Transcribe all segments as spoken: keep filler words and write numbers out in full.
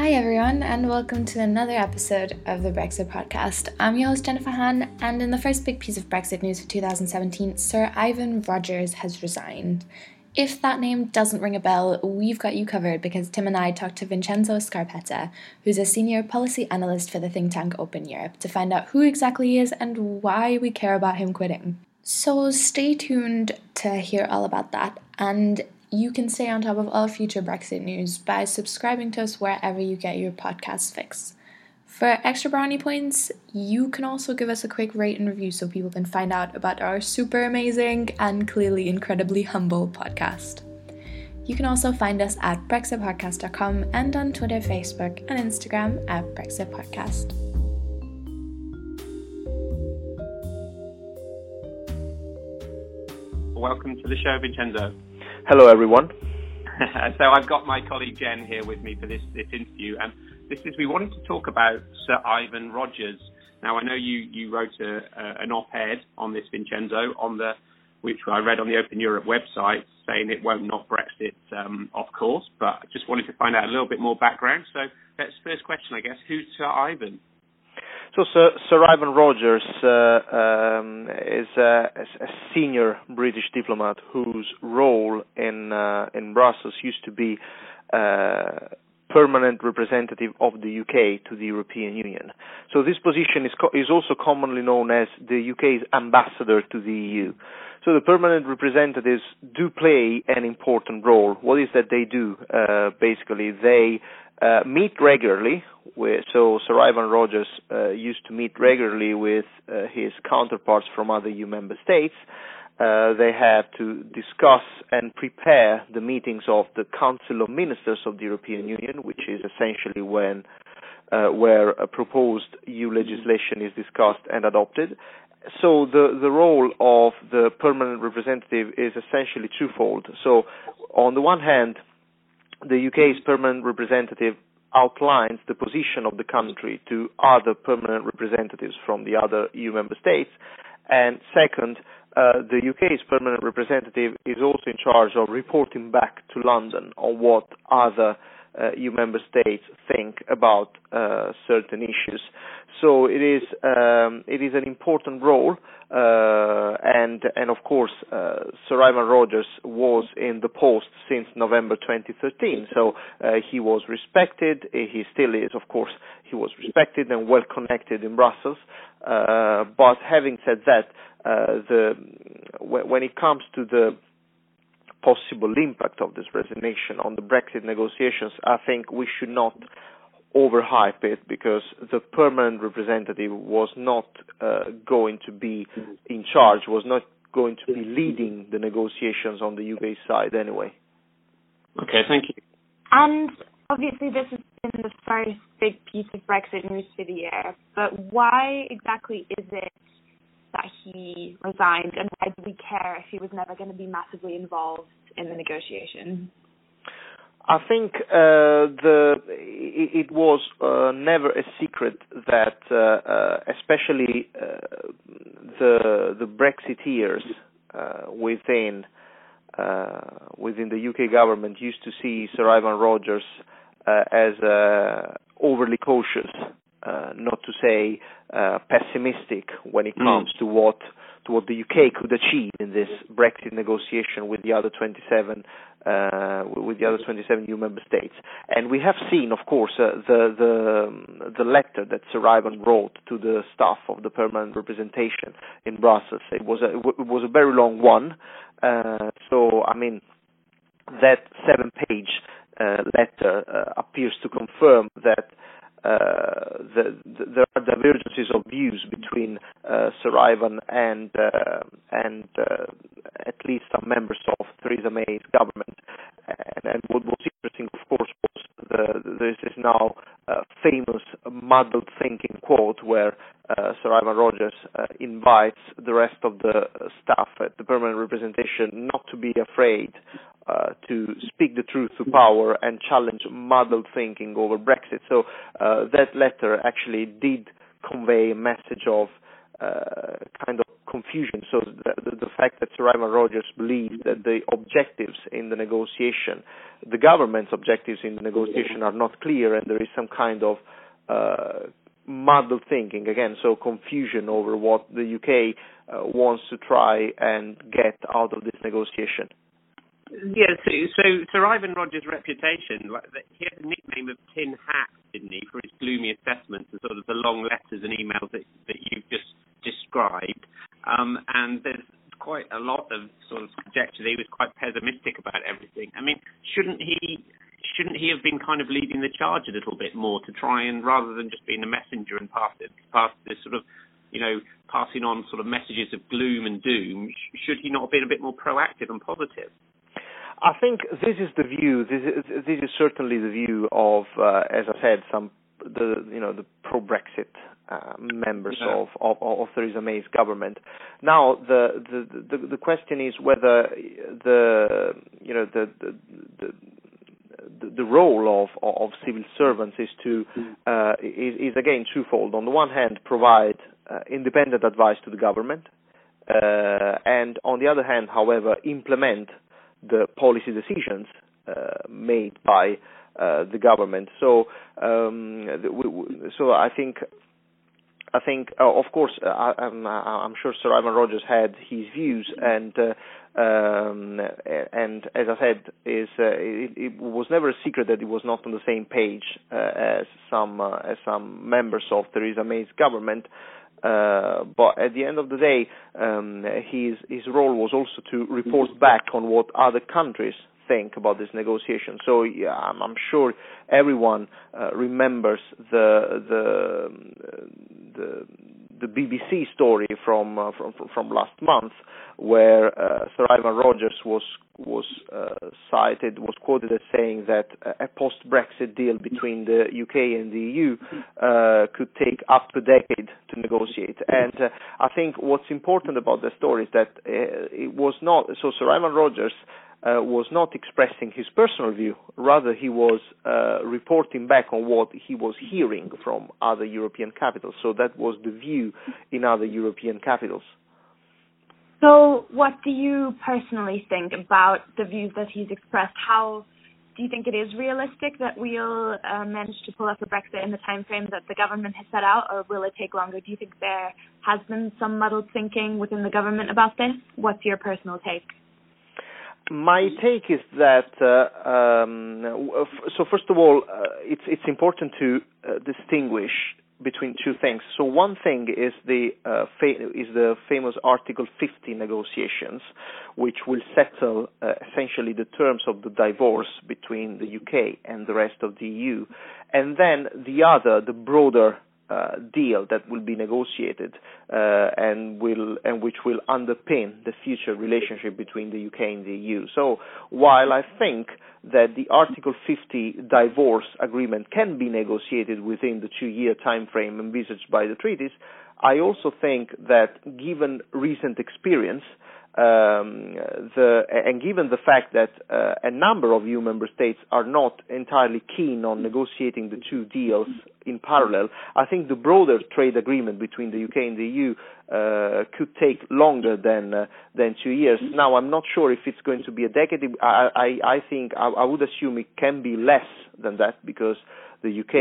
Hi everyone, and welcome to another episode of the Brexit podcast. I'm your host Jennifer Han, and in the first big piece of Brexit news for two thousand seventeen, Sir Ivan Rogers has resigned. If that name doesn't ring a bell, we've got you covered because Tim and I talked to Vincenzo Scarpetta, who's a senior policy analyst for the think tank Open Europe, to find out who exactly he is and why we care about him quitting. So stay tuned to hear all about that, and you can stay on top of all future Brexit news by subscribing to us wherever you get your podcast fix. For extra brownie points, you can also give us a quick rate and review so people can find out about our super amazing and clearly incredibly humble podcast. You can also find us at brexit podcast dot com and on Twitter, Facebook, and Instagram at Brexit Podcast. Welcome to the show, Vincenzo. Hello, everyone. So I've got my colleague Jen here with me for this, this interview, and this is we wanted to talk about Sir Ivan Rogers. Now, I know you, you wrote a, a, an op-ed on this, Vincenzo, on the which I read on the Open Europe website, saying it won't knock Brexit um, off course, but I just wanted to find out a little bit more background. So that's the first question, I guess. Who's Sir Ivan? So Sir, Sir Ivan Rogers uh, um, is a, a senior British diplomat whose role in uh, in Brussels used to be uh, permanent representative of the U K to the European Union. So this position is co- is also commonly known as the U K's ambassador to the E U. So the permanent representatives do play an important role. What is that they do? Uh, basically, they uh, meet regularly. With, so Sir Ivan Rogers uh, used to meet regularly with uh, his counterparts from other E U member states. Uh, they have to discuss and prepare the meetings of the Council of Ministers of the European Union, which is essentially when uh, where a proposed E U legislation is discussed and adopted. So the, the role of the permanent representative is essentially twofold. So on the one hand, the U K's permanent representative outlines the position of the country to other permanent representatives from the other E U member states. And second, uh, the U K's permanent representative is also in charge of reporting back to London on what other uh, E U member states think about uh, certain issues. So it is um, it is an important role, uh, and and of course uh, Sir Ivan Rogers was in the post since November twenty thirteen. So uh, he was respected. He still is, of course. He was respected and well connected in Brussels. Uh, but having said that, uh, the when it comes to the possible impact of this resignation on the Brexit negotiations, I think we should not overhype it, because the permanent representative was not uh, going to be in charge, was not going to be leading the negotiations on the U K side anyway. Okay, thank you. And obviously this has been the first big piece of Brexit news for the year, but why exactly is it that he resigned, and why do we care if he was never going to be massively involved in the negotiation? I think uh, the it, it was uh, never a secret that, uh, uh, especially uh, the the Brexiteers uh, within uh, within the U K government used to see Sir Ivan Rogers uh, as uh, overly cautious, uh, not to say uh, pessimistic when it comes mm. to what to what the U K could achieve in this Brexit negotiation with the other twenty-seven. Uh, with the other twenty-seven E U member states, and we have seen, of course, uh, the the the letter that Sir Ivan wrote to the staff of the permanent representation in Brussels. It was a it was a very long one. Uh, so, I mean, that seven-page uh, letter uh, appears to confirm that uh, the, the, there are divergences of views between uh, Sir Ivan and uh, and uh, at least some members of Theresa May's government. And, and what was interesting, of course, was the, this is now uh, famous muddled thinking quote where uh, Sir Ivan Rogers uh, invites the rest of the staff at the permanent representation not to be afraid uh, to speak the truth to power and challenge muddled thinking over Brexit. So uh, that letter actually did convey a message of uh, kind of confusion. So the, the, the fact that Sir Ivan Rogers believes that the objectives in the negotiation, the government's objectives in the negotiation are not clear, and there is some kind of uh, muddled thinking, again, so confusion over what the U K uh, wants to try and get out of this negotiation. Yeah, so, so Sir Ivan Rogers' reputation, like, he had a nickname of Tin Hat, didn't he, for his gloomy assessments and sort of the long letters and emails that, that you've just described. Um, and there's quite a lot of sort of conjecture that he was quite pessimistic about everything. I mean, shouldn't he shouldn't he have been kind of leading the charge a little bit more to try and, rather than just being a messenger and pass it, pass this sort of, you know, passing on sort of messages of gloom and doom, should he not have been a bit more proactive and positive? I think this is the view. This is this is certainly the view of, uh, as I said, some the you know the pro-Brexit uh, members yeah. of, of of Theresa May's government. Now the the, the the question is whether the you know the the, the, the role of of civil servants is to uh, is, is again twofold. On the one hand, provide uh, independent advice to the government, uh, and on the other hand, however, implement the policy decisions uh, made by uh, the government. So, um, so I think, I think, uh, of course, uh, I'm, I'm sure Sir Ivan Rogers had his views, and uh, um, and as I said, is uh, it, it was never a secret that he was not on the same page uh, as some uh, as some members of Theresa May's government. Uh, but at the end of the day, um, his his role was also to report back on what other countries think about this negotiation. So yeah, I'm, I'm sure everyone uh, remembers the the the the B B C story from uh, from from last month, where uh, Sir Ivan Rogers was was uh, cited, was quoted as saying that a post-Brexit deal between the U K and the E U uh, could take up to a decade to negotiate. And uh, I think what's important about the story is that uh, it was not so. Sir Ivan Rogers Uh, was not expressing his personal view, rather he was uh, reporting back on what he was hearing from other European capitals. So that was the view in other European capitals. So what do you personally think about the views that he's expressed? How do you think it is realistic that we'll uh, manage to pull off a Brexit in the time frame that the government has set out, or will it take longer? Do you think there has been some muddled thinking within the government about this? What's your personal take? My take is that, uh, um, so first of all, uh, it's it's important to uh, distinguish between two things. So one thing is the uh, fa- is the famous Article fifty negotiations, which will settle uh, essentially the terms of the divorce between the U K and the rest of the E U, and then the other, the broader Uh, deal that will be negotiated uh, and will and which will underpin the future relationship between the U K and the E U. So while I think that the Article fifty divorce agreement can be negotiated within the two-year time frame envisaged by the treaties, I also think that given recent experience, Um, the, and given the fact that uh, a number of E U member states are not entirely keen on negotiating the two deals in parallel, I think the broader trade agreement between the U K and the E U uh, could take longer than uh, than two years. Now, I'm not sure if it's going to be a decade. I, I, I think I, I would assume it can be less than that, because the U K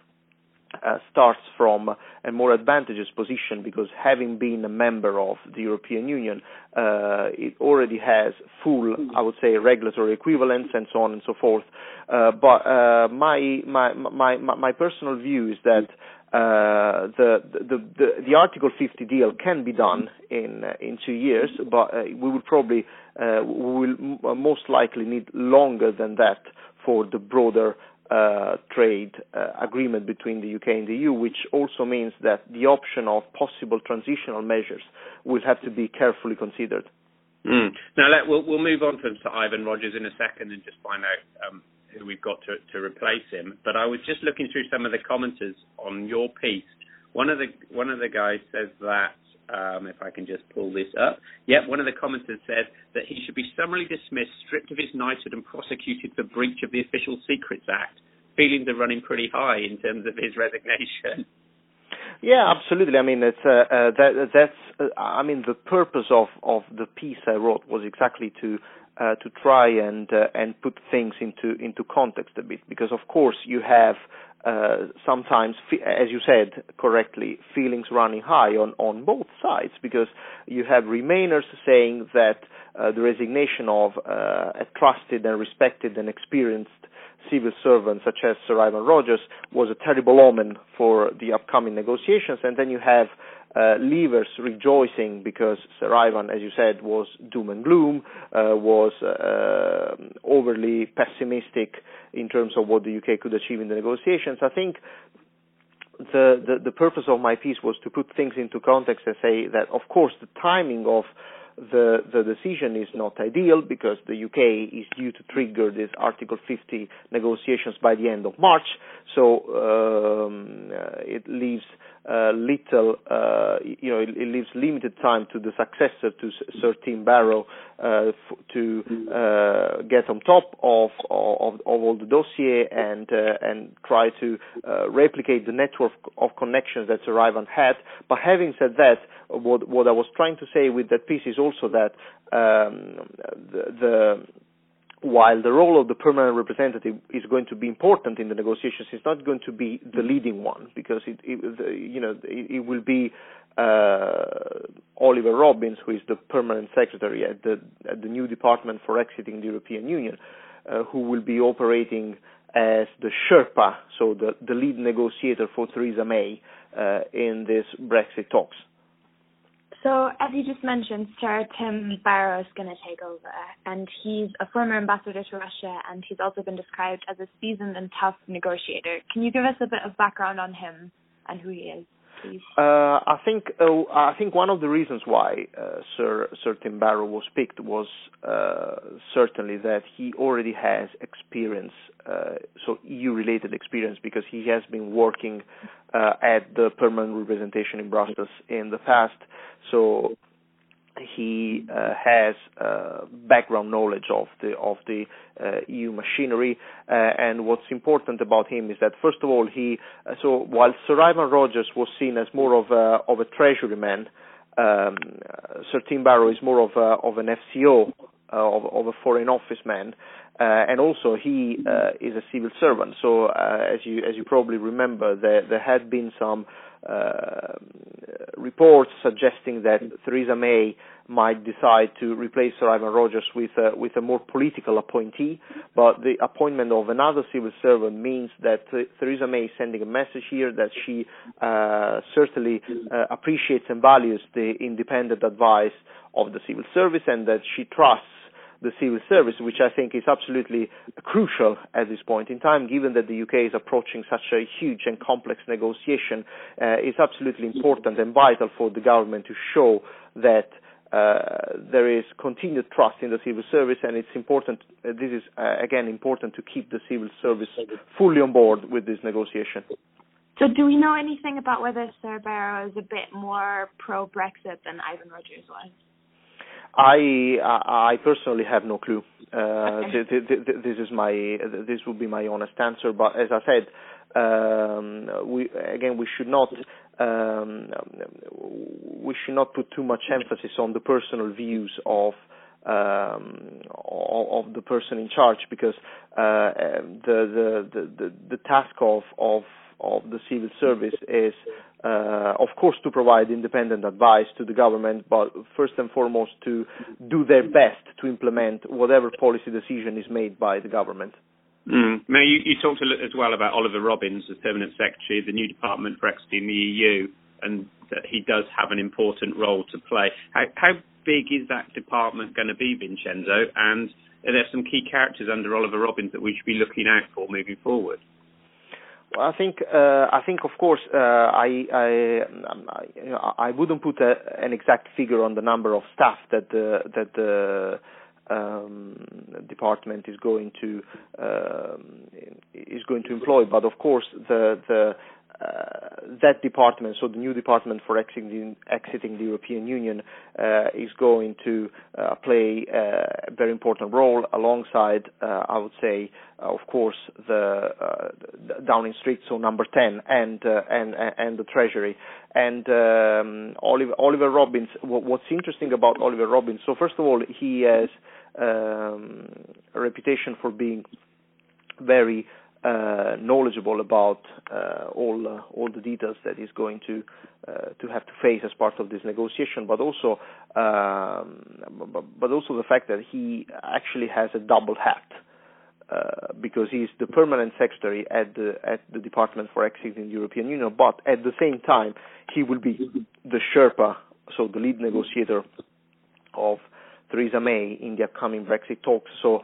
Uh, starts from a more advantageous position, because having been a member of the European Union, uh, it already has full, I would say, regulatory equivalence and so on and so forth. Uh, but uh, my, my my my personal view is that uh, the, the the the Article fifty deal can be done in uh, in two years, but uh, we will probably uh, we will m- most likely need longer than that for the broader Uh, trade uh, agreement between the U K and the E U, which also means that the option of possible transitional measures will have to be carefully considered. Mm. Now, let, we'll, we'll move on from Sir Ivan Rogers in a second and just find out um, who we've got to, to replace him. But I was just looking through some of the commenters on your piece. One of the one of the guys says that, um, if I can just pull this up, yeah, one of the commenters said that he should be summarily dismissed, stripped of his knighthood, and prosecuted for breach of the Official Secrets Act. Feelings are running pretty high in terms of his resignation. Yeah, absolutely. I mean, it's uh, uh, that, that's. Uh, I mean, the purpose of, of the piece I wrote was exactly to uh, to try and uh, and put things into into context a bit, because of course you have uh, sometimes, as you said correctly, feelings running high on on both sides, because you have Remainers saying that uh, the resignation of uh, a trusted and respected and experienced civil servant such as Sir Ivan Rogers was a terrible omen for the upcoming negotiations, and then you have uh, Leavers rejoicing because Sir Ivan, as you said, was doom and gloom, uh, was uh, overly pessimistic in terms of what the U K could achieve in the negotiations. I think the, the, the purpose of my piece was to put things into context and say that, of course, the timing of The, the decision is not ideal because the U K is due to trigger this Article fifty negotiations by the end of March, so um, uh, it leaves uh, little, uh, you know, it, it leaves limited time to the successor, to Sir Tim Barrow, uh, f- to uh, get on top of, of, of all the dossier and uh, and try to uh, replicate the network of connections that Sir Ivan had. But having said that, what, what I was trying to say with that piece is also that um, the, the while the role of the permanent representative is going to be important in the negotiations, it's not going to be the leading one, because it, it the, you know, it, it will be uh, Oliver Robbins, who is the permanent secretary at the at the new department for exiting the European Union, uh, who will be operating as the Sherpa, so the, the lead negotiator for Theresa May uh, in these Brexit talks. So, as you just mentioned, Sir Tim Barrow is going to take over, and he's a former ambassador to Russia, and he's also been described as a seasoned and tough negotiator. Can you give us a bit of background on him and who he is, please? Uh, I think uh, I think one of the reasons why uh, Sir Sir Tim Barrow was picked was uh, certainly that he already has experience, uh, so E U-related experience, because he has been working uh, at the permanent representation in Brussels in the past. So he uh, has uh, background knowledge of the of the uh, E U machinery, uh, and what's important about him is that, first of all, he uh, so while Sir Ivan Rogers was seen as more of a of a treasury man, um, Sir Tim Barrow is more of a, of an F C O, uh, of, of a foreign office man. Uh, and also he uh, is a civil servant. So uh, as you as you probably remember, there there had been some uh, reports suggesting that Theresa May might decide to replace Sir Ivan Rogers with a, with a more political appointee. But the appointment of another civil servant means that uh, Theresa May is sending a message here that she uh, certainly uh, appreciates and values the independent advice of the civil service, and that she trusts the civil service, which I think is absolutely crucial at this point in time, given that the U K is approaching such a huge and complex negotiation. Uh, it's absolutely important and vital for the government to show that uh, there is continued trust in the civil service, and it's important, uh, this is uh, again important to keep the civil service fully on board with this negotiation. So do we know anything about whether Sir Barrow is a bit more pro-Brexit than Ivan Rogers was? I I personally have no clue. Uh, th- th- th- this is my this would be my honest answer. But as I said, um, we again we should not um, we should not put too much emphasis on the personal views of um, of the person in charge, because uh, the, the the the task of of of the civil service is, uh, of course, to provide independent advice to the government, but first and foremost to do their best to implement whatever policy decision is made by the government. Mm. Now, you, you talked a little as well about Oliver Robbins, the permanent secretary of the new department for exiting the E U, and that he does have an important role to play. How, how big is that department going to be, Vincenzo? And are there some key characters under Oliver Robbins that we should be looking out for moving forward? Well, I think, uh, I think, of course, uh, I, I, I, you know, I wouldn't put a, an exact figure on the number of staff that the that the um, department is going to um, is going to employ, but of course, the the uh, that department, so the new department for exiting, exiting the European Union, uh, is going to uh, play a very important role alongside, uh, I would say, uh, of course, the, uh, the Downing Street, so number ten, and uh, and and the Treasury. And um, Oliver, Oliver Robbins, what's interesting about Oliver Robbins, so first of all, he has um, a reputation for being very uh, knowledgeable about uh, all uh, all the details that he's going to uh, to have to face as part of this negotiation, but also um, but also the fact that he actually has a double hat. Uh, because he's the permanent secretary at the at the Department for Exiting the European Union, but at the same time he will be the Sherpa, so the lead negotiator of Theresa May in the upcoming Brexit talks. So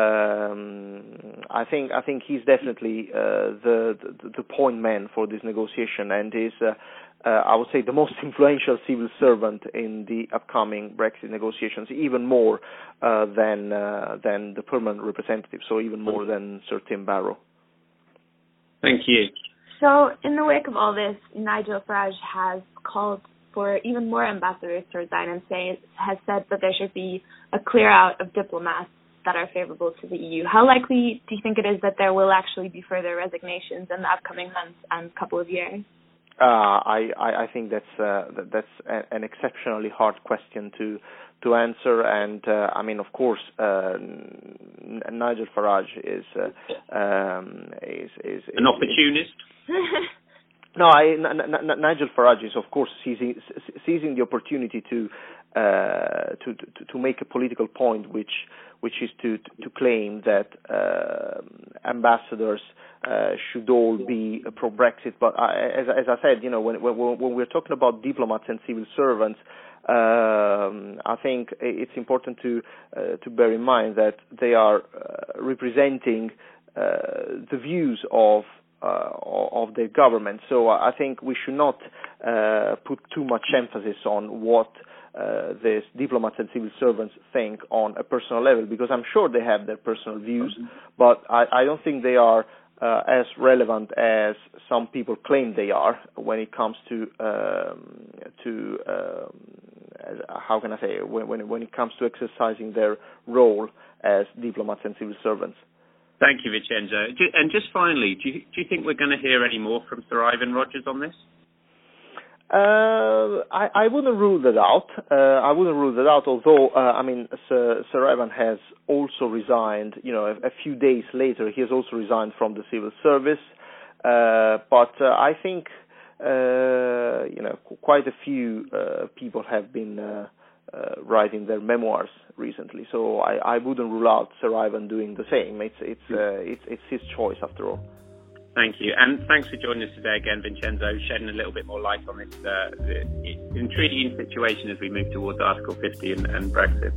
um, I think I think he's definitely uh, the, the the point man for this negotiation, and is uh, uh, I would say the most influential civil servant in the upcoming Brexit negotiations, even more uh, than uh, than the permanent representative, so even more than Sir Tim Barrow. Thank you. So in the wake of all this, Nigel Farage has called for even more ambassadors to resign and say, has said that there should be a clear out of diplomats that are favorable to the E U. How likely do you think it is that there will actually be further resignations in the upcoming months and couple of years? Uh, I, I, I think that's uh, that's a, an exceptionally hard question to to answer, and uh, I mean, of course, uh, N- Nigel Farage is uh, um, is, is an opportunist. Is, no, I, N- N- Nigel Farage is, of course, seizing seizing the opportunity to uh, to, to to make a political point, which which is to to claim that uh, ambassadors uh, should all be pro-Brexit. But I, as, as I said, you know, when, when, when we're talking about diplomats and civil servants, um, I think it's important to uh, to bear in mind that they are uh, representing uh, the views of uh, of their government. So I think we should not uh, put too much emphasis on what Uh, these diplomats and civil servants think on a personal level, because I'm sure they have their personal views, but I, I don't think they are uh, as relevant as some people claim they are when it comes to um, to um, how can I say when, when when it comes to exercising their role as diplomats and civil servants. Thank you, Vincenzo. And just finally, do you, do you think we're going to hear any more from Sir Ivan Rogers on this? Uh, I, I wouldn't rule that out. Uh, I wouldn't rule that out. Although, uh, I mean, Sir, Sir Ivan has also resigned. You know, a, a few days later, he has also resigned from the civil service. Uh, but uh, I think, uh, you know, quite a few uh, people have been uh, uh, writing their memoirs recently. So I, I wouldn't rule out Sir Ivan doing the same. It's it's uh, it's it's his choice after all. Thank you. And thanks for joining us today again, Vincenzo, shedding a little bit more light on this uh, intriguing situation as we move towards Article fifty and, and Brexit.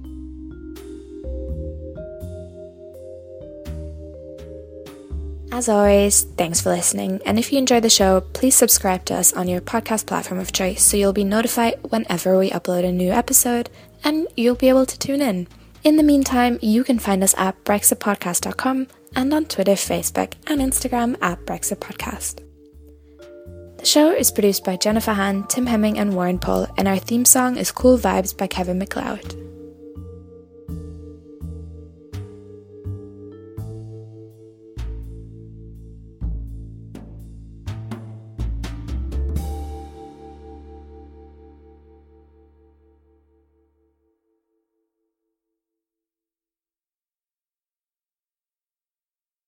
As always, thanks for listening. And if you enjoy the show, please subscribe to us on your podcast platform of choice so you'll be notified whenever we upload a new episode and you'll be able to tune in. In the meantime, you can find us at brexit podcast dot com and on Twitter, Facebook, and Instagram at Brexit Podcast. The show is produced by Jennifer Hahn, Tim Hemming, and Warren Pohl, and our theme song is Cool Vibes by Kevin MacLeod.